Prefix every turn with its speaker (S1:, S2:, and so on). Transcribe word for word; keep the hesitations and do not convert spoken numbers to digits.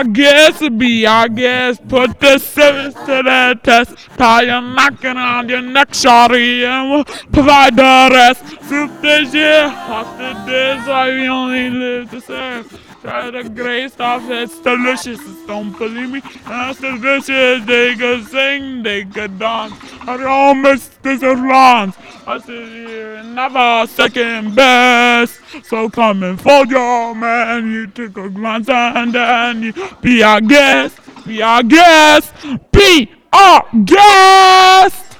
S1: I guess be, I guess, put the service to the test. Tie your knocking on your neck, shawty, and we'll provide the rest. Soup this year, after this, why we only live to serve. Try the great stuff, it's delicious. Don't believe me, that's delicious. They could sing, they could dance. I don't miss this lawns. I sit here and never second best. So come and fold your man. You take a glance and then you be our guest. Be our guest. Be our guest.